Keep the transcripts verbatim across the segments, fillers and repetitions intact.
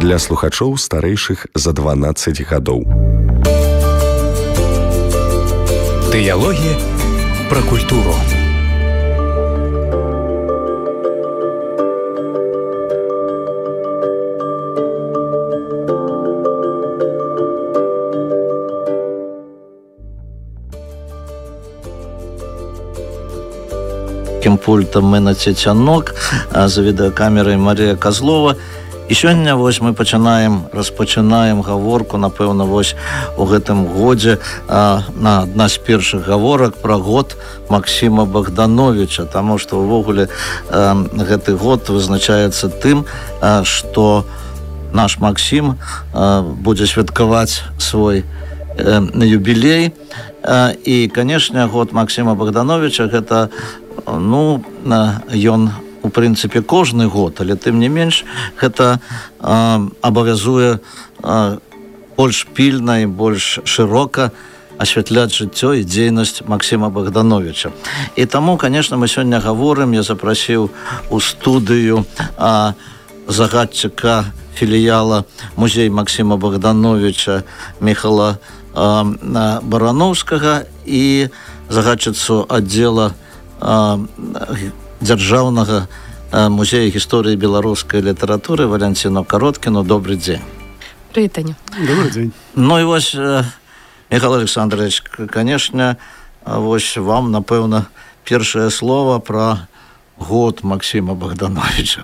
для слухачоў старэйшых за дванаццаць гадоў. Дыялогі пра культуру. Пультом Мэна Цецянок, за відэакамерай Марія Казлова. І сёння вось мы пачынаем, распачынаем гаворку, напэўна, вось у гэтым годзе а, на адна з першых гаворак пра год Максіма Богдановича, таму што ўвогуле а, гэты год вызначаецца тым, а, што наш Максім а, будзе святкаваць свой а, юбілей. А, і, канешне, год Максіма Богдановича гэта ну, ён, у прынцыпе, кожны год, але тым не менш, гэта а, абавязуе а, больш пільна і больш шырока асвятляць жыццё і дзейнасць Максіма Богдановича. І таму, конечно, мы сёння гаворым, я запрасіў у студыю а, загадчыка філіяла музей Максіма Богдановича Міхала а, Барановскага і загадчыцу аддзела дзяржаўнага музея гісторыі беларускай літаратуры Валянціну Кароткіну. Добрый дзень. Привет, Таня. Добрый дзень. Ну і вось, Михаил Александрович, конечно, вось вам, напэўна, першае слово пра год Максіма Богдановича.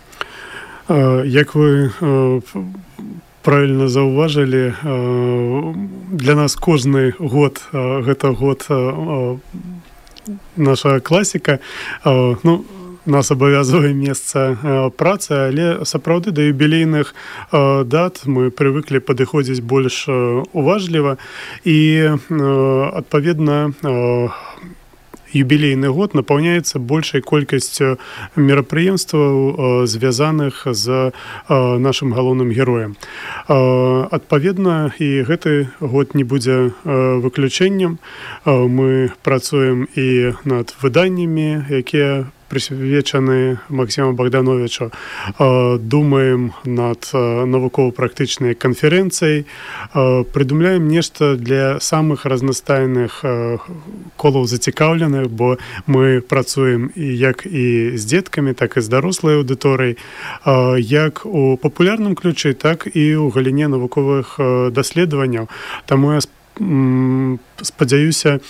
Як вы правильно заўважылі, для нас кожны год, гэта год наша класіка, ну, нас абавязывае месца працы, але сапраўды да юбілейных дат мы прывыклі падыходзіць больш уважліва і, адпаведна, юбілейны год напаўняецца большай колькасцю мерапрыемстваў, звязаных з нашым галоўным героем. Адпаведна, і гэты год не будзе выключэннем. Мы працуем і над выданнямі, якія прысвечаны Максіму Богдановичу, думаем над навукова-практычнай канферэнцыяй, прыдумляем нешта для самых разнастайных колаў зацікаўленых, бо мы працуем і як і з дзеткамі, так і з дарослай аўдыторыяй, як у папулярным ключы, так і ў галіне навуковых даследаванняў. Таму я спадзяюся,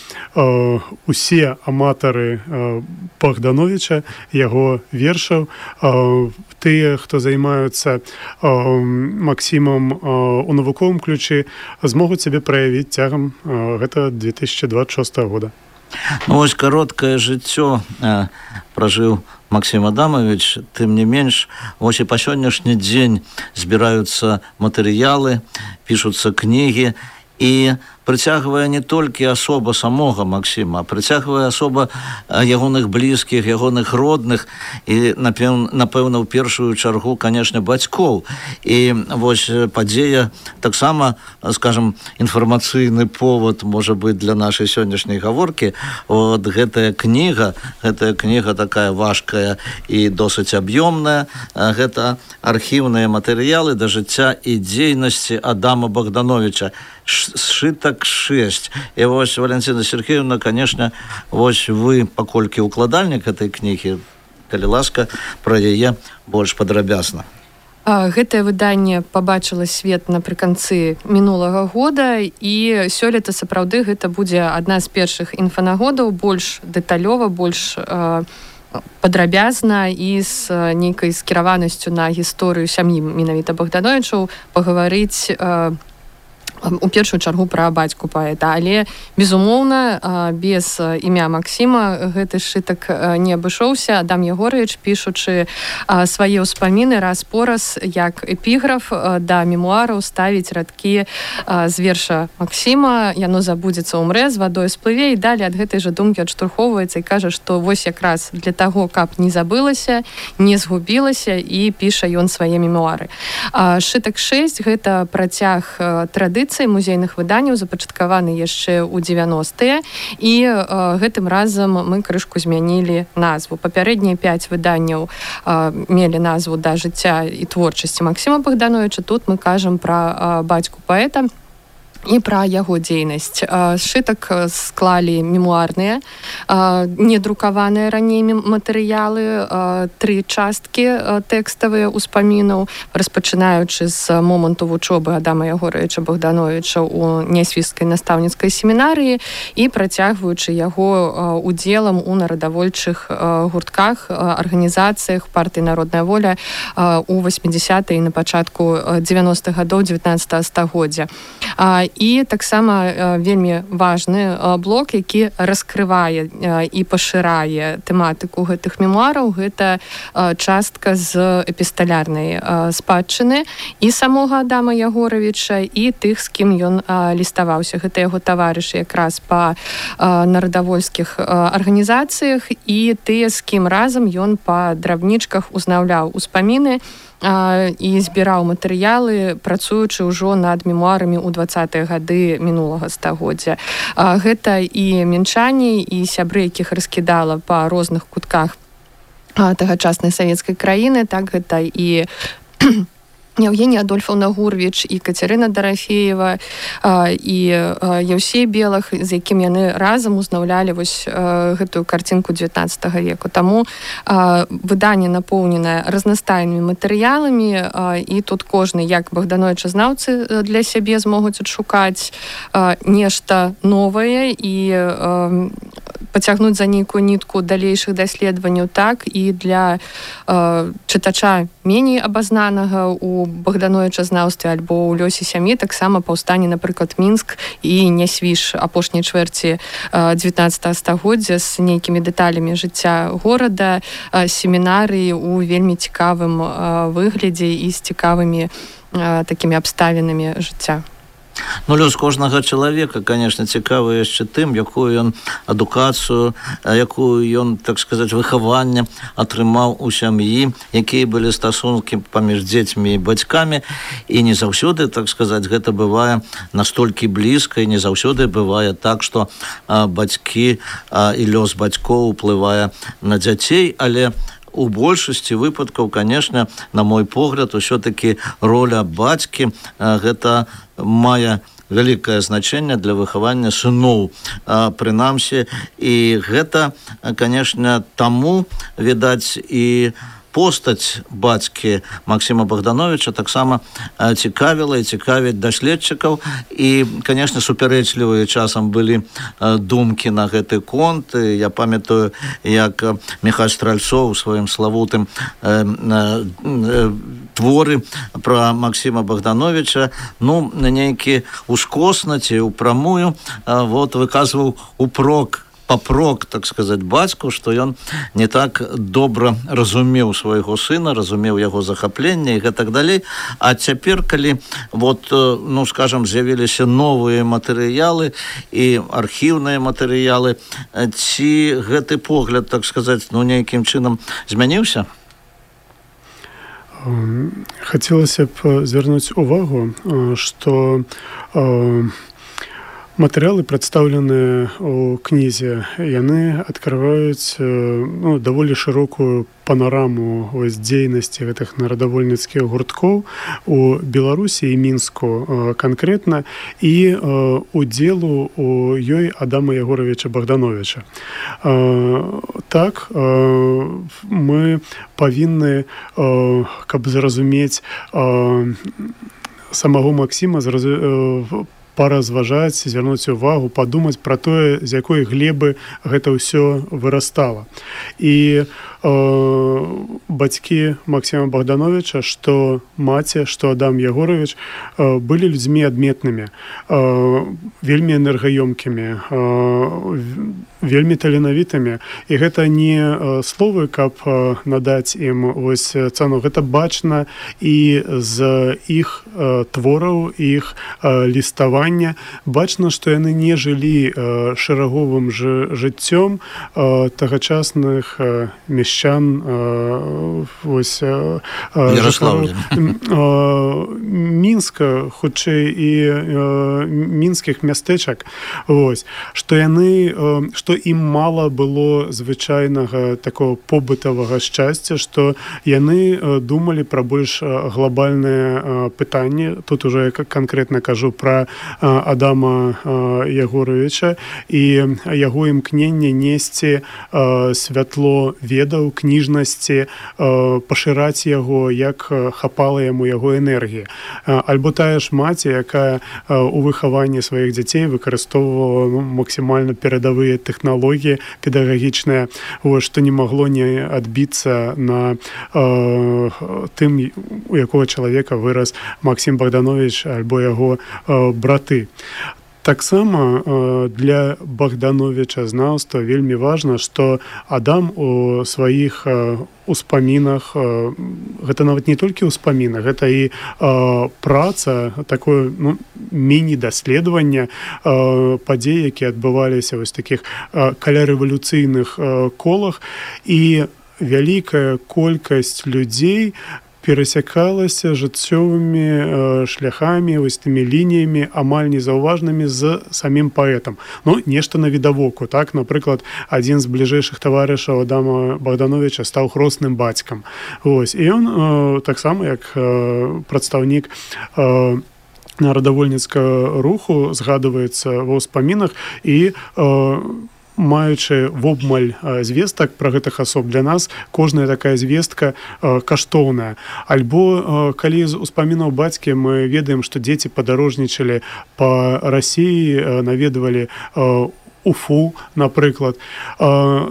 усе аматары Богдановича, яго вершаў, тыя, хто займаюцца Максімам у навуковым ключы, змогуць сябе праявіць цягам гэтага две тысячи двадцать шостого года. Ну, вось кароткае жыццё пражыў Максім Адамович, тым не менш, вось і па сённяшні дзень збіраюцца матэрыялы, пішуцца кнігі, і прыцягвае не толькі асоба самога Максіма, а прыцягвае асоба ягоных блізкіх, ягоных родных і, напэўна, ў першую чаргу, канешне, бацькоў. І вось падзея таксама, скажам, інфармацыйны повод, можа быць, для нашай сённяшняй гаворкі. От гэтая кніга, гэтая кніга такая важкая і досыць аб'ёмная, гэта архіўныя матэрыялы да жыцця і дзейнасці Адама Богдановича. Сшытак шесть. І вось, Валентина Сергеевна, конечно, вось вы, паколькі укладальнік этой кнігі, калі ласка, пра яе больш падрабязна. Гэтае выданне пабачыла свет напрыканцы мінулага года, і сёлета сапраўды гэта будзе адна з першых інфанагодаў, больш дэталёва, больш э, падрабязна і з нейкай скіраванасцю на гісторыю сям'і менавіта Богдановичаў пагаварыць э, у першую чаргу пра бацьку паэта, але, безумоўна, без імя Максіма гэты сшытак не абышоўся. Адам Егорович, пішучы свае ўспаміны раз-пораз, як эпіграф да мемуараў ставіць радкі з верша Максіма «Яно забудзецца, умрэ, з вадой сплыве», і далі ад гэтай жа думкі адштурхоўваецца і кажа, што вось якраз для таго, каб не забылася, не згубілася, і піша ён свае мемуары. Сшытак шесть — гэта працяг традыцыі калекцыі музейных выданняў, запачаткаваны яшчэ ў дзевяностыя, і э, гэтым разам мы крышку змянілі назву. Папярэднія пяць выданняў э, мелі назву «Да жыцця і творчасці Максіма Богдановича». Тут мы кажам пра э, бацьку паэта і пра яго дзейнасць. Сшытак склалі мемуарныя, недрукаваныя раней матэрыялы, тры часткі тэкставыя ўспамінаў, распачынаючы з моманту вучобы Адама Ягоровича Богдановича ў нясвіжскай настаўніцкай семінарыі і працягваючы яго удзелам у нарадавольчых гуртках, арганізацыях партыі «Народная воля» у восьмідзясятыя і на пачатку дзевяностых гадоў дзевятнаццатага стагоддзя. І таксама вельмі важны блок, які раскрывае і пашырае тэматыку гэтых мемуараў. Гэта частка з эпісталярнай спадчыны і самога Адама Ягоровича, і тых, з кім ён ліставаўся. Гэта яго таварышы якраз па нарадавольскіх арганізацыях і тыя, з кім разам ён па драбнічках узнаўляў успаміны і збіраў матэрыялы, працуючы ўжо над мемуарамі ў дваццатыя гады мінулага стагоддзя. Гэта і мінчане, і сябры, якіх раскідала па розных кутках тагачаснай савецкай краіны, так гэта і Евгения Адольфовна Гурвіч, і Кацярына Дарафеева, і Яўсей Белах, з якім яны разам узнаўлялі вось гэтую карцінку дзевятнаццатага веку. Таму выданне напоўненае разнастайнымі матэрыяламі, і тут кожны, як богдановічазнаўцы для сябе змогуць адшукаць нешта новае і пацягнуць за нейкую нітку далейшых даследаванняў, так і для чытача меней абазнанага у богдановічазнаўстве альбо ў лёсе сям'і таксама паўстане, напрыклад, Мінск і Нясвіж апошняй чвэрці дзевятнаццатага стагоддзя з нейкімі дэталямі жыцця горада, семінарыі ў вельмі цікавым выглядзе і з цікавымі такімі абставінамі жыцця. Ну, лёс кожнага чалавека, конечно, цікавы яшчэ тым, якую ён адукацыю, якую ён, так сказаць, выхаванне атрымаў у сям'і, якія былі стасункі паміж дзецьмі і бацькамі, і не заўсёды, так сказаць, гэта бывае настолькі блізка, і не заўсёды бывае так, што а, бацькі а, і лёс бацькоў уплывае на дзяцей, але у большасці выпадкаў, конечно, на мой погляд, усё-таки роля бацькі гэта мае вялікае значэнне для выхавання сыноў, прынамсі, і гэта, конечно, таму, відаць, і постаць бацькі Максіма Богдановича таксама цікавіла і цікавіць даследчыкаў. І, конечно, супярэчлівыя часам былі думкі на гэты конт. Я памятаю, як Міхась Стральцоў у сваім славутым творы пра Максіма Богдановича, ну, нейкі ускосна ці ўпрамую вот, выказваў упрок папрок, так сказаць, бацьку, што ён не так добра разумеў свайго сына, разумеў яго захапленне і гэтак далей. А цяпер, калі вот, ну, скажам, з'явіліся новыя матэрыялы і архіўныя матэрыялы, ці гэты погляд, так сказаць, ну, нейкім чынам змяніўся? Хацелася б звярнуць увагу, што матэрыялы, прадстаўленыя ў кнізе, яны адкрываюць ну, даволі шырокую панораму ось, дзейнасці гэтых нарадавольніцкіх гурткоў у Беларусі і Мінску канкрэтна, і удзелу у ёй Адама Ягоровича Богдановича. Так, мы павінны, каб зразумець самого Максіма, зразумець, паразважаць, звярнуць увагу, падумаць пра тое, з якой глебы гэта ўсё вырастала. І э, бацькі Максіма Богдановича, што маці, што Адам Ягорович, э, былі людзьмі адметнымі, э, вельмі энергаёмкімі, э, вельмі таленавітымі. І гэта не э, словы, каб э, надаць ім ось цану. Гэта бачна і з іх э, твораў, іх э, ліставання. Бачна, што яны не жылі э, шэраговым ж, жыццём э, тагачасных э, мяшчан э, ось, э, Ярослаўля. Мінска, Мінска, хутчэй і э, мінскіх мястэчак, вось, што яны, э, што ім мала было звычайнага такого побытавага шчасця, што яны э, думалі пра больш глобальныя э, пытанні. Тут уже канкрэтна кажу пра э, Адама э, Ягоровича і яго імкненне несці э, святло ведаў, кніжнасці, э, пашыраць яго, як хапала яму яго энергія. Э, альбо тая ж маці, якая э, у выхаванні сваіх дзяцей выкарыстоўвала ну, максімальна перадавыя тэхналогіі педагагічныя, вось, што не магло не адбіцца на э, тым, у якога чалавека вырас Максім Богданович альбо яго э, браты. Таксама э, для Богдановича знаўства вельмі важна, што Адам у сваіх э, успамінах, э, гэта нават не толькі ўспамінах, гэта і э, праца, такое ну, міні-даследаванне э, падзей, якія адбываліся вось такіх э, калярэвалюцыйных э, колах, і вялікая колькасць людзей перасякалася жыццёвымі э, шляхамі, вось тымі лініямі амаль незаўважнымі з самім паэтам. Ну, нешта навідавоку, так? Напрыклад, адзін з бліжэйшых таварышаў Адама Богдановича стаў хросным бацькам. Вось. І ён э, таксама, як э, прадстаўнік э, нарадавольніцкага руху, згадваецца ва ўспамінах і э, маючы вобмаль звестак пра гэтых асоб, для нас кожная такая звестка э, каштоўная. Альбо э, калі з успамінаў бацькі мы ведаем, што дзеці падарожнічалі па Расіі, э, наведвалі э, Уфу, напрыклад. Э,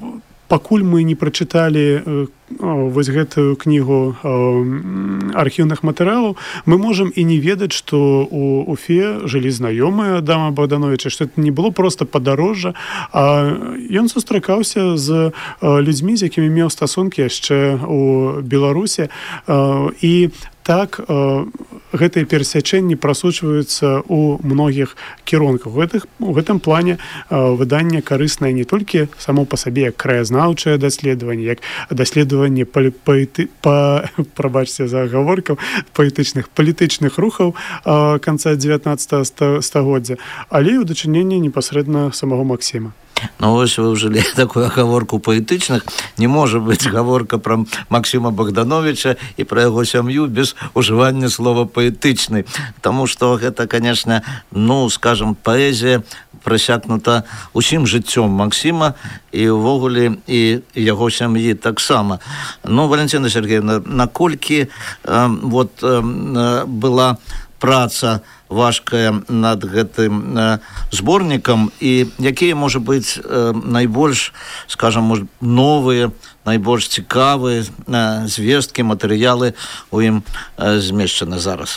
пакуль мы не прачыталі э, вось гэтую кнігу э, архіўных матэрыялаў, мы можам і не ведаць, што у Уфе жылі знаёмыя Адама Богдановича, што это не было проста падарожжа, а ён сустракаўся з э, людзьмі, з якімі меў стасункі яшчэ у Беларусі, э, і так э, гэтыя перасячэнні прасочваюцца ў многіх кірунках. У, гэтых, у гэтым плане э, выданне карыснае не толькі само па сабе як краязнаўчае даследаванне, як даследаванне па, паэты, па, прабачце за агаворкаў, паэтычных, палітычных рухаў э, канца дзевятнаццатага стагоддзя, але і ў дачыненні непасрэдна самого Максіма. Ну, вось вы ўжылі такую агаворку паэтычных. Не можа быць гаворка пра Максіма Богдановича і пра яго сям'ю без ужывання слова паэтычны. Таму што гэта, канешне, ну, скажам, паэзія прасякнута усім жыццём Максіма і ўвогуле і яго сям'і таксама. Ну, Валентина Сергеевна, наколькі э, вот, э, была праца важкая над гэтым э, зборнікам і якія, можа быць, э, найбольш, скажам, может, новыя, найбольш цікавыя э, звесткі, матэрыялы у ім э, змешчаны зараз?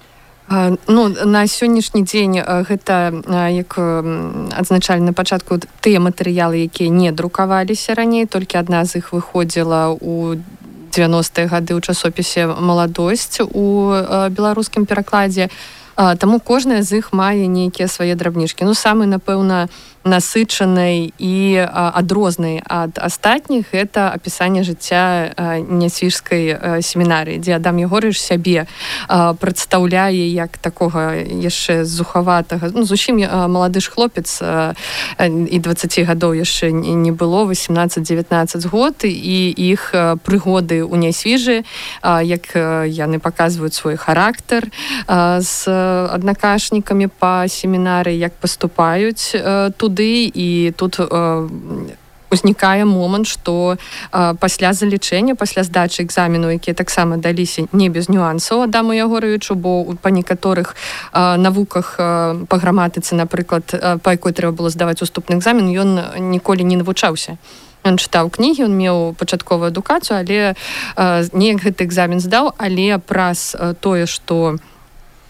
Ну, на сённяшні дзень гэта, як адзначалі на пачатку, тыя матэрыялы, якія не друкаваліся раней, толькі адна з іх выходзіла ў дзевяностыя гады ў часопісе «Маладосць» у беларускім перакладзе. Таму кожная з іх мае нейкія свае драбнішкі. Ну, самы, напэўна, насычанай і адрознай ад астатніх гэта апісанне жыцця нясвіжскай семінарыі, дзе Адам Ягорович сябе прадстаўляе як такога яшчэ зухаватага, ну, зусім малады ж хлопец, і дваццаці гадоў яшчэ не было, васемнаццаць-дзевятнаццаць год, і іх прыгоды ў нясвіжы, як яны паказваюць свой характар з аднакашнікамі па семінарыі, як паступаюць туды. І тут э, узнікае момант, што э, пасля залічэння, пасля здачы экзамену, якія таксама даліся не без нюансаў Адаму Ягоровичу, бо па некаторых э, навуках э, па граматыцы, напрыклад, э, па якой трэба было здаваць уступны экзамен, ён ніколі не навучаўся. Ён чытаў кнігі, ён меў пачатковую адукацыю, але э, неяк гэты экзамен здаў, але праз э, тое, што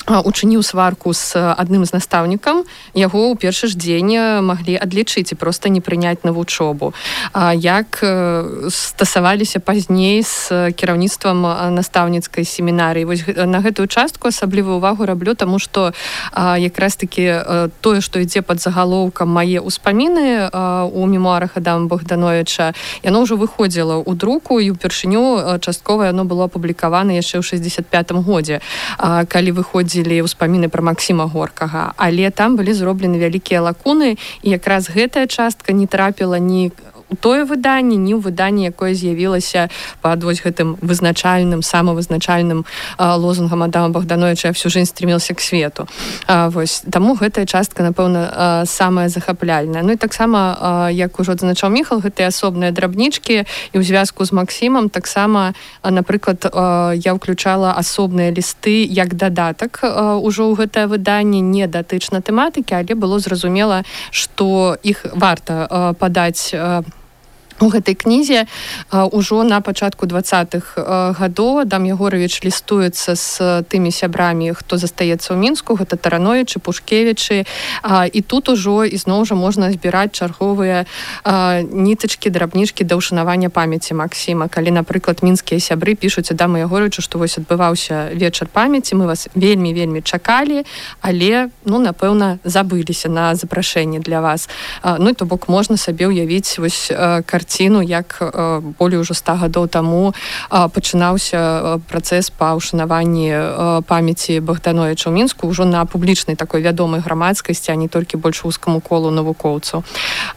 учыніў сварку з адным з настаўнікам, яго ў першы ж дзень маглі адлічыць і проста не прыняць на вучобу. Як стасаваліся пазней з кіраўніцтвам настаўніцкай семінарыі. Вось на гэтую частку асаблівую ўвагу раблю, таму што якраз такі тое, што ідзе пад загалоўкам «Мае ўспаміны» у мемуарах Адама Богдановича, яно ўжо выходзіла ў друку, і ўпершыню часткова яно было апублікавана яшчэ ў шэсцьдзесят пятым годзе, калі выходзіць ўспаміны пра Максіма Горкага, але там былі зроблены вялікія лакуны, і якраз гэтая частка не трапіла ні у тое выданне, ні ў выданні, якое з'явілася пад вось гэтым вызначальным, самавызначальным лозунгам Адама Богдановича «Я всю жизнь стремился к свету». Вось, таму гэтая частка, напэўна, самая захапляльная. Ну і таксама, як ужо адзначаў Міхал, гэтыя асобныя драбнічкі, і ў звязку з Максімам таксама, напрыклад, я ўключала асобныя лісты як дадатак ужо ў гэтае выданне, не датычна тэматыкі, але было зразумела, што іх варта падаць у гэтай кнізе. Ужо на пачатку двадцатых гадоў Адам Ягорович лістуецца з тымі сябрамі, хто застаецца ў Мінску, гэта Тарановічы, Пушкевічы, і тут ужо ізноў жа можна збіраць чарговыя нітачкі, драбнічкі да ўшанавання памяці Максіма. Калі, напрыклад, мінскія сябры пішуць Адаму Ягоровичу, што вось адбываўся вечар памяці, мы вас вельмі-вельмі чакалі, але, ну, напэўна, забыліся на запрашэнне для вас. Ну, і то бок можна сабе ўявіць вось картину, карціну, як болей ужо ста гадоў таму пачынаўся працэс па ўшанаванні памяці Богдановича ў Мінску ўжо на публічнай такой вядомай грамадскасці, а не толькі больш вузкаму колу навукоўцаў.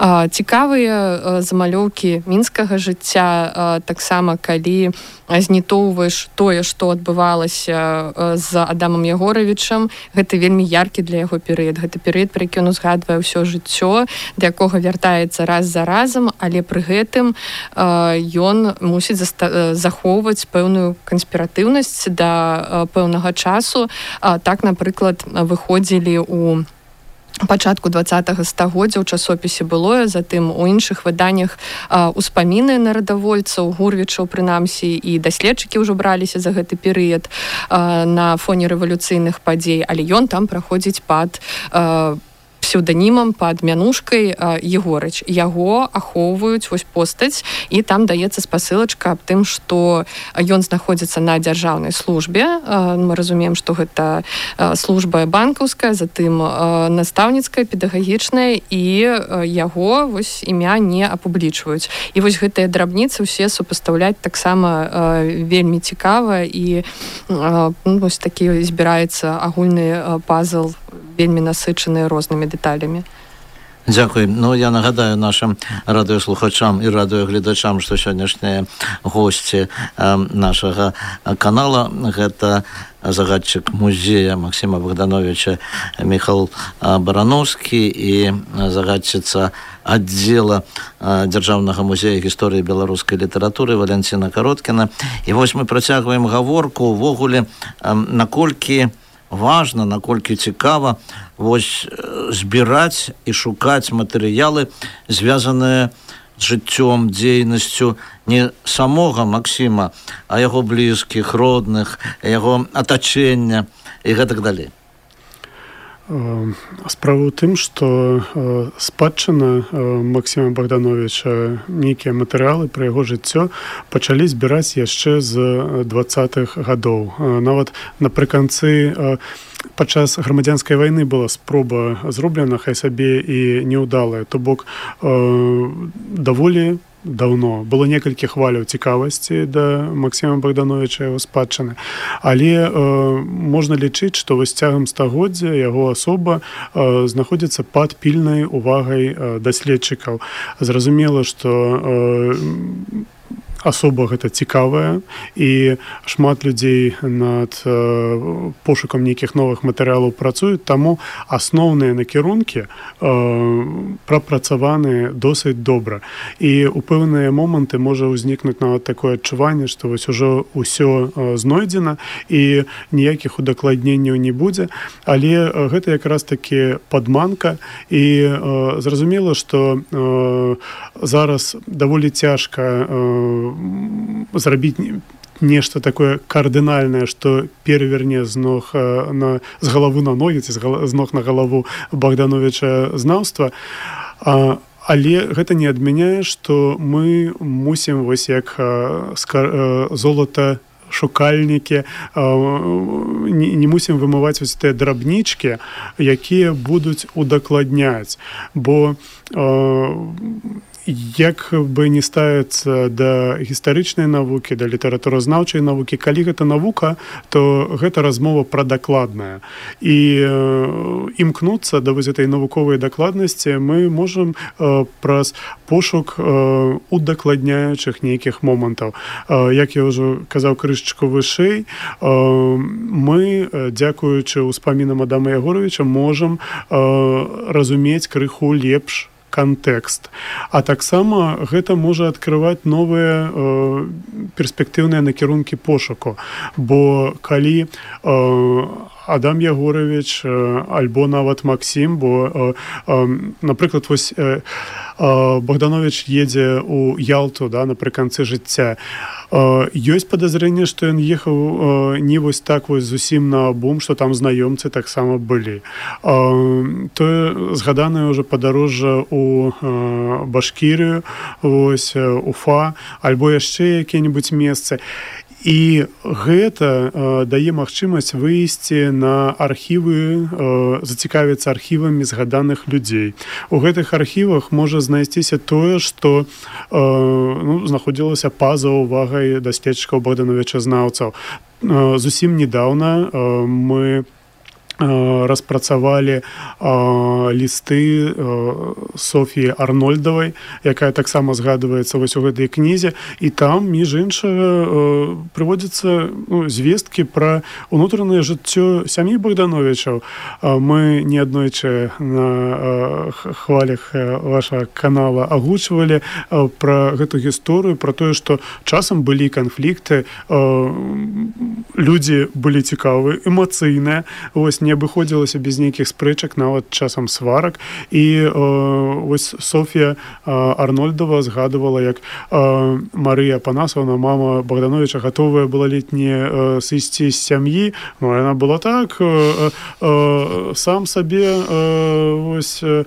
Цікавыя замалёўкі мінскага жыцця, таксама калі знітоўваеш тое, што адбывалася з Адамам Ягоровичам, гэта вельмі яркі для яго перыяд. Гэта перыяд, пра які ён узгадвае ўсё жыццё, да якога вяртаецца раз за разам, але пры гэтым ён мусіць захоўваць пэўную канспіратыўнасць да пэўнага часу. Так, напрыклад, выходзілі ў пачатку двадцатага стагоддзя ў часопісе «Былое», затым у іншых выданнях успаміны нарадавольцаў, гурвічаў, прынамсі, і даследчыкі ўжо браліся за гэты перыяд на фоне рэвалюцыйных падзей, але ён там праходзіць пад псеўданімам, пад мянушкай Егорыч. Яго ахоўваюць вось постаць, і там даецца спасылачка аб тым, што ён знаходзіцца на дзяржаўнай службе. Мы разумеем, што гэта служба банкаўская, затым настаўніцкая, педагагічная, і яго вось імя не апублічваюць. І вось гэтыя драбніцы ўсе супастаўляць таксама вельмі цікава, і вось такі збіраецца агульны пазл, вельмі насычаныя рознымі дэталямі. Дзякуй. Ну, я нагадаю нашим радыёслухачам і радыёгледачам, што сённяшнія госці нашага канала — гэта загадчык музея Максіма Богдановича Міхал Барановскі і загадчыца аддзела Дзяржаўнага музея гісторыі беларускай літаратуры Валянціна Кароткіна. І вось мы працягваем гаворку ўвогуле, наколькі важна, наколькі цікава вось збіраць і шукаць матэрыялы, звязаныя з жыццём, дзейнасцю не самога Максіма, а яго блізкіх, родных, яго атачэння і гэтак далей. Справа ў тым, што спадчына Максіма Богдановича, нейкія матэрыялы пра яго жыццё пачалі збіраць яшчэ з двадцатых гадоў. Нават напрыканцы падчас грамадзянскай вайны была спроба зроблена, хай сабе і неўдалая. То бок даволі даўно было некалькі хваляў цікавасці да Максіма Богдановича, яго спадчыны, але э, можна лічыць, што вось цягам стагоддзя яго асоба э, знаходзіцца пад пільнай увагай э, даследчыкаў. Зразумела, што э, асоба гэта цікавая, і шмат людзей над э, пошукам нейкіх новых матэрыялаў працуюць, таму асноўныя накірункі э, прапрацаваны досыць добра. І ў пэўныя моманты можа ўзнікнуць нават такое адчуванне, што вось ужо ўсё э, знойдзена і ніякіх удакладненняў не будзе, але э, гэта якраз такі падманка, і э, зразумела, што э, зараз даволі цяжка э, зрабіць нешта такое кардынальнае, што пераверне з ног на з галавы на ногі ці з ног на галаву Богдановича знаўства. А але гэта не адмяняе, што мы мусім вось як золата шукальнікі не, не мусім вымываць вось тыя драбнічкі, якія будуць удакладняць, бо як бы не ставіцца да гістарычнай навукі, да літаратуразнаўчай навукі, калі гэта навука, то гэта размова пра дакладная. І э, імкнуцца да вось этой навуковай дакладнасці мы можам э, праз пошук э, удакладняючых нейкіх момантаў. Э, як я ўжо казаў крышачку вышэй, э, мы, дзякуючы ўспамінам Адама Ягоровича, можам э, разумець крыху лепш кантэкст. А таксама гэта можа адкрываць новыя э, перспектыўныя накірункі пошуку. Бо калі э, Адам Ягорович э, альбо нават Максім, бо, э, э, напрыклад, вось э, э, Богданович едзе ў Ялту, да, напрыканцы жыцця, Uh, ёсць падазрэнне, што ён ехаў uh, не вось так вось зусім наабум, што там знаёмцы таксама былі. Uh, тое згаданае ўжо падарожжа ў uh, Башкірыю, вось uh, Уфа, альбо яшчэ якія-небудзь месцы. І гэта э, дае магчымасць выйсці на архівы, э, зацікавіцца архівамі згаданых людзей. У гэтых архівах можа знайсціся тое, што э, ну, знаходзілася па-за увагай даследчыкаў Богдановича-знаўцаў. Э, зусім недаўна э, мы распрацавалі э, лісты э, Софіі Арнольдавай, якая таксама згадваецца вось у гэтай кнізе, і там, між іншага, э, прыводзяцца ну, звесткі пра унутранае жыццё сям'і Богдановичаў. Э, мы неаднойчы на э, хвалях вашага канала агучвалі э, пра гэту гісторыю, пра тое, што часам былі канфлікты, э, людзі былі цікавыя, эмацыйныя, вось не абыходзілася без нейкіх спрэчак, нават часам сварак. І э, вось Софія э, Арнольдова згадывала, як э, Марыя Панасовна, мама Богдановича, гатовая была ледь не э, сысці з сям'і. Ну, яна была так, э, э, сам сабе э, вось, э,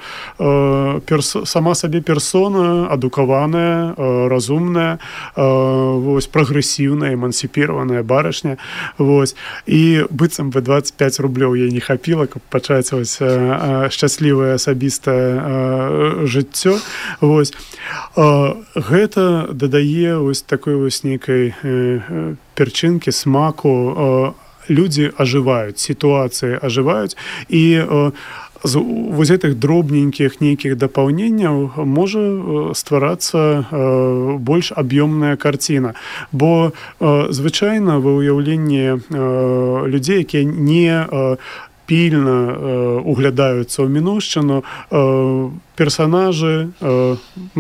перс, сама сабе персона, адукаваная, э, разумная, э, вось, прагрэсіўная, эмансіпіраваная барышня. Вось. І быццам бы двадцать пять рублёў ей не хапіла, каб пачаць вось э, шчаслівае асабістае э, жыццё. Вось. Э, гэта дадае вось такой вось нейкай э, перчынкі, смаку. Э, людзі ажываюць, сітуацыі ажываюць, і э, з вось гэтых дробненькіх нейкіх дапаўненняў можа стварацца э, больш аб'ёмная карціна. Бо э, звычайна ва ўяўленні э, людзей, якія не э, пільна э, углядаюцца ў мінуўшчыну, э, персанажы, э,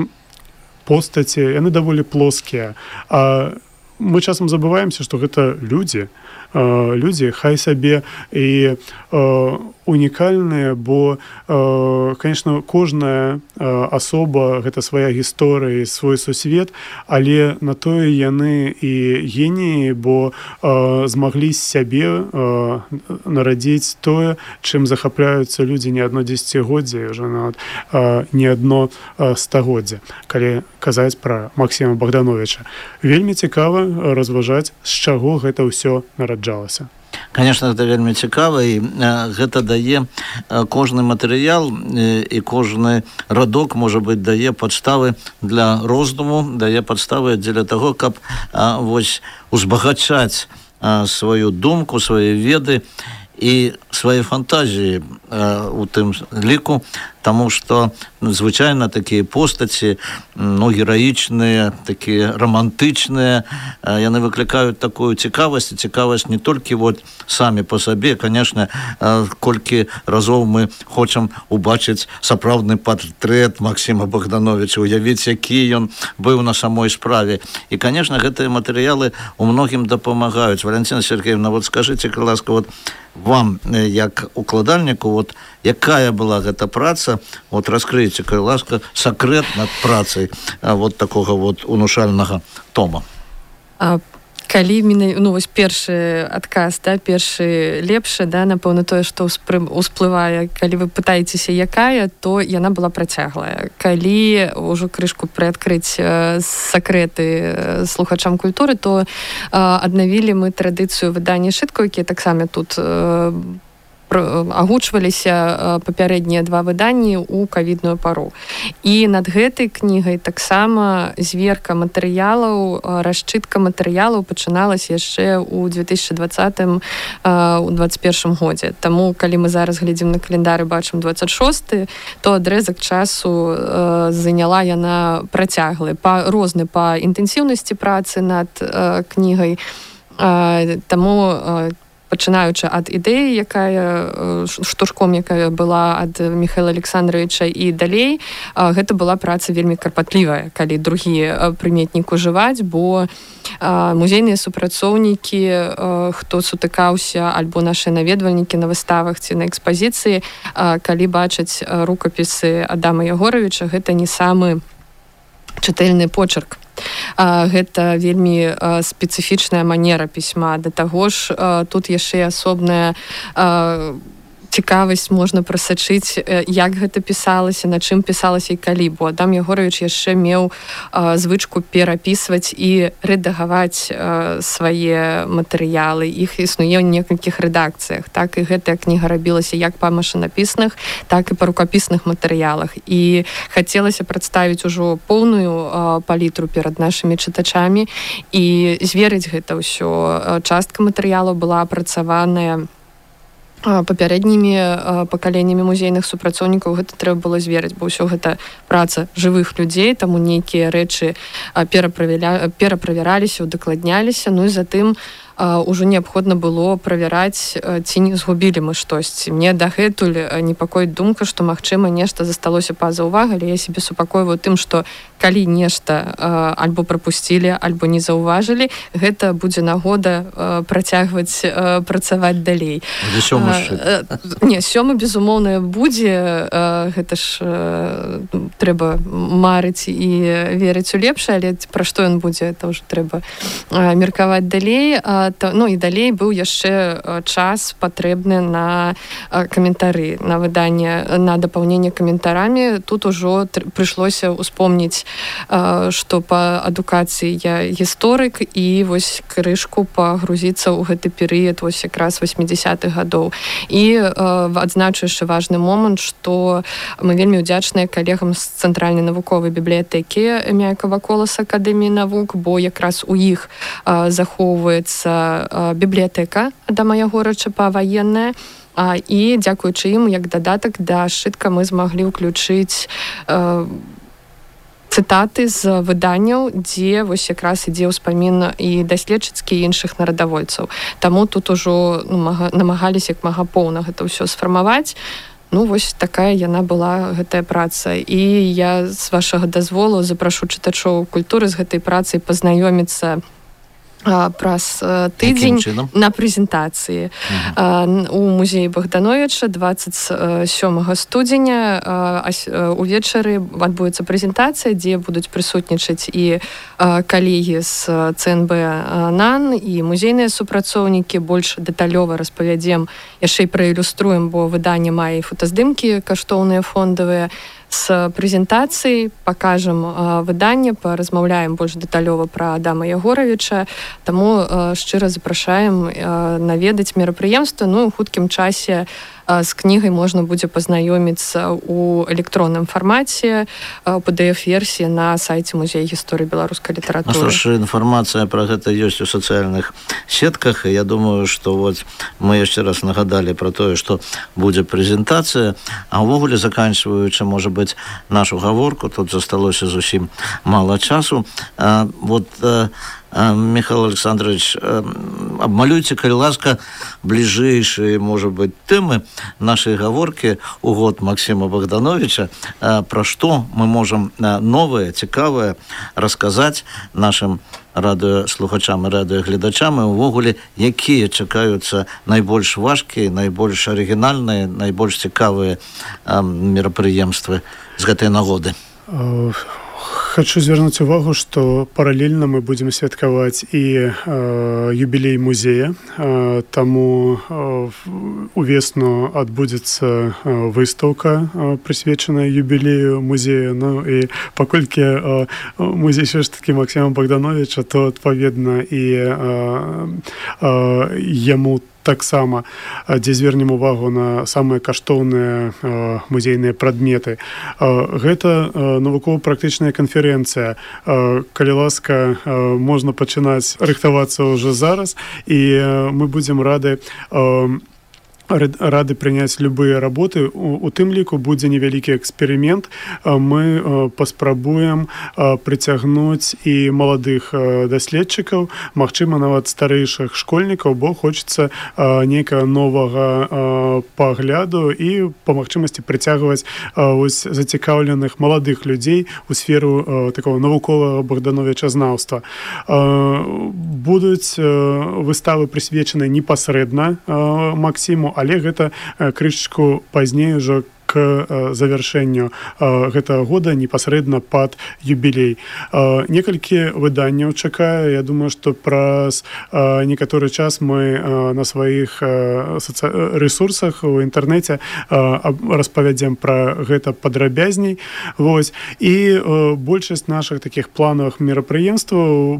постаці, яны даволі плоскія. А мы часам забываемся, што гэта людзі, э, людзі, хай сабе і э, унікальныя, бо, э, конечно, кожная э, асоба, гэта свая гісторыя, свой сусвет, але на тое яны і геніі, бо э, змаглі з сябе э, нарадзіць тое, чым захапляюцца людзі не адно дзесяцігоддзе, уже нават э, не адно э, стагоддзе, калі казаць пра Максіма Богдановича. Вельмі цікава разважаць, з чаго гэта ўсё нараджалася. Конечно, гэта вельмі цікава, і гэта дае кожны матэрыял і кожны радок, можа быць, дае падставы для роздуму, дае падставы дзеля таго, каб вось узбагачаць сваю думку, свае веды і свае фантазіі у тым ліку, таму што звычайна такія постаці, ну, гераічныя, такія романтычныя, яны выклікаюць такую цікавасць, і цікавасць не толькі вот самі по сабе. Конечно, колькі разоў мы хочам убачыць сапраўдны партрэт Максіма Богдановича, уявіць, які ён быў на самой справе. І, конечно, гэтыя матэрыялы у многім дапамагаюць. Валентина Сергеевна, вот скажыце, калі ласка, вот вам, як укладальніку, вот якая была гэта праца, вот раскрыйце, калі ласка, сакрэт над працай вот такога вот унушальнага тома. А, калі ну вось першы адказ, да, першы лепшы, да, напэўна тое, што ўсплывае, калі вы пытаецеся якая, то яна была працяглая. Калі ўжо крышку прыадкрыць сакрэты слухачам культуры, то аднавілі мы традыцыю выдання сшыткаў, якія таксама тут агучваліся папярэднія два выданні ў кавідную пару. І над гэтай кнігай таксама зверка матэрыялаў, расчытка матэрыялаў пачыналася яшчэ ў две тысячы двадцатым у дваццаць першым годзе. Таму, калі мы зараз глядзім на календары, бачым дваццаць шосты, то адрэзак часу заняла яна працяглы, па, розны па інтэнсіўнасці працы над кнігай. Таму пачынаючы ад ідэі, якая штуршком, якая была ад Міхаіла Александровича і далей, гэта была праца вельмі карпатлівая, калі другі прыметнік ужываць, бо музейныя супрацоўнікі, хто сутыкаўся, альбо нашы наведвальнікі на выставах ці на экспазіцыі, калі бачаць рукапісы Адама Ягоравіча, гэта не самы чытальны почерк. Гэта вельмі спецыфічная манера пісьма. Да таго ж, тут яшчэ асобная цікавасць можна прасачыць, як гэта пісалася, на чым пісалася і калі, бо Адам Ягоравіч яшчэ меў звычку перапісваць і рэдагаваць свае матэрыялы. Іх існуе ў некалькіх рэдакцыях. Так і гэтая кніга рабілася як па машынапісных, так і па рукапісных матэрыялах. І хацелася прадставіць ужо поўную палітру перад нашымі чытачамі і зверыць гэта ўсё. Частка матэрыялаў была апрацаваная папярэднімі пакаленнямі музейных супрацоўнікаў. Гэта трэба было зверыць, бо ўсё гэта праца жывых людзей, таму нейкія рэчы пераправяраліся, удакладняліся, ну і затым ўжо неабходна было правяраць, ці не згубілі мы штосьці. Мне дагэтуль непакоіць думка, што, магчыма, нешта засталося па-за ўвагай, але я сябе супакойваю тым, што калі нешта альбо прапусцілі, альбо не заўважылі, гэта будзе нагода працягваць працаваць далей. Не, сёмы, безумоўна, будзе. Гэта ж трэба марыць і верыць у лепшае, але пра што ён будзе, это ўжо трэба меркаваць далей. Ну і далей быў яшчэ час патрэбны на каментары, на выданне, на дапаўненне каментарамі. Тут ужо прыйшлося ўспомніць, што па адукацыі я гісторык, і вось крышку пагрузіцца ў гэты перыяд вось якраз васьмідзясятых гадоў. І адзначу яшчэ важны момант, што мы вельмі ўдзячныя калегам з Цэнтральнай навуковай бібліятэкі імя Якава Коласа Акадэміі навук, бо якраз у іх захоўваецца бібліятэка Адама Ягоравіча паваенная, і дзякуючы ім, як дадатак да сшытка, мы змаглі ўключыць цытаты з выданняў, дзе вось якраз ідзе ўспамін і даследчыцкі іншых нарадавольцаў. Таму тут ужо ну, намагаліся як мага поўна гэта ўсё сфармаваць. Ну, вось такая яна была, гэтая праца. І я, з вашага дазволу, запрашу чытачоў культуры з гэтай працай пазнаёміцца праз тыдзень на прэзентацыі uh-huh. у музеі Богдановича дваццаць сёмага студзеня увечары адбудзецца прэзентацыя, дзе будуць прысутнічаць і калегі з ЦНБ НАН і музейныя супрацоўнікі. Больш дэталёва распавядзем, яшчэ і праілюструем, бо выданне мае фотаздымкі каштоўныя фондавыя. З прэзентацыі пакажам выданне, паразмаўляем больш дэталёва пра Адама Ягоравіча, таму шчыра запрашаем наведаць мерапрыемства. Ну і ў хуткім часе з кнігай можна будзе пазнаёміцца ў электронным фармаце, пэ дэ эф-версіі на сайце Музея гісторыі беларускай літаратуры. Ну, слушай, інфармацыя пра гэта ёсць у сацыяльных сетках, і я думаю, што вот мы яшчэ раз нагадалі пра тое, што будзе прэзентацыя, а ўвогуле, заканчваючы, можа быць, нашу гаворку, тут засталося зусім мала часу. А, вот Михаил Александрович, абмалюйце, калі ласка, бліжэйшыя, можа быць, тэмы нашай гаворкі у год Максима Богдановича, пра што мы можам новае, цікавае расказаць нашым радыёслухачам і радыёгледачам, і ўвогуле, якія чакаюцца найбольш важкія, найбольш арыгінальныя, найбольш цікавыя мерапрыемствы з гэтай нагоды. Хочу звярнуць увагу, што паралельна мы будзем святкаваць і э, юбілей музея. Э, таму э, увесну адбудзецца э, выстаўка, э, прысвечаная юбілею музея. Ну і паколькі э, музей ўсё ж такі Максіма Богдановича, то адпаведна і э, э, яму таксама, дзе звернем увагу на самыя каштоўныя э, музейныя прадметы. Э, гэта э, навукова-практычная канферэнцыя. Э, калі ласка, э, можна пачынаць рыхтавацца ўжо зараз, і э, мы будзем рады э, рады прыняць любыя работы. У, у тым ліку будзе невялікі эксперымент. Мы э, паспрабуем э, прыцягнуць і маладых э, даследчыкаў, магчыма, нават старэйшых школьнікаў, бо хочацца э, нейкага новага э, пагляду і па магчымасці прыцягваць э, ось зацікаўленых маладых людзей у сферу э, такого навуковага Богдановичазнаўства. Э, будуць э, выставы прысвечаныя непасрэдна э, Максіму, але гэта крышачку пазней ужо к завяршэнню гэтага года непасрэдна пад юбілей. Некалькі выданняў чакаю. Я думаю, што праз некаторы час мы на сваіх ресурсах у інтэрнэце распавядзем пра гэта падрабязней. Вось. І большасць нашых такіх планавых мерапрыемстваў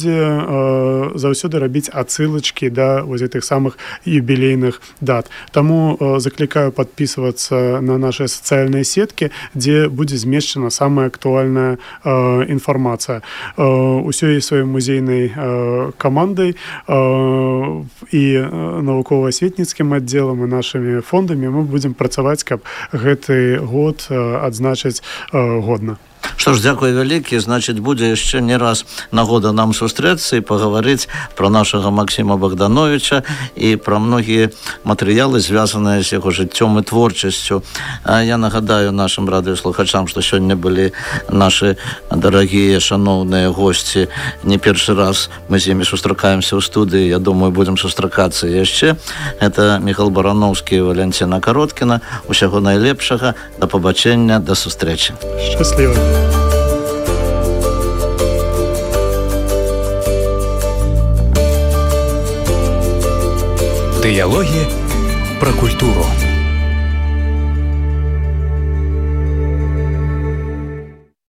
будзе заўсёды рабіць адсылачкі да вось гэтых самых юбілейных дат. Таму заклікаю падпісвацца на наши сацыяльныя сеткі, дзе будзе змешчана самая актуальная э, інфармацыя. Э, усёй сваёй музейнай э, камандай э, і навукова-асветніцкім аддзелам і нашымі фондамі мы будзем працаваць, каб гэты год э, адзначыць э, годна. Што ж, дзякуй вялікі. Значыць, будзе яшчэ не раз нагода нам сустрэцца і пагаварыць пра нашага Максіма Богдановича і пра многія матэрыялы, звязаныя з яго жыццём і творчасцю. Я нагадаю нашым радыёслухачам, што сёння былі нашы дарагія, шаноўныя госці. Не першы раз мы з імі сустракаемся ў студыі. Я думаю, будзем сустракацца яшчэ. Это Міхал Барановскі і Валянціна Кароткіна. Усяго найлепшага. Да пабачэння, да сустрэчы. Шчасліва. Дыялогі пра культуру.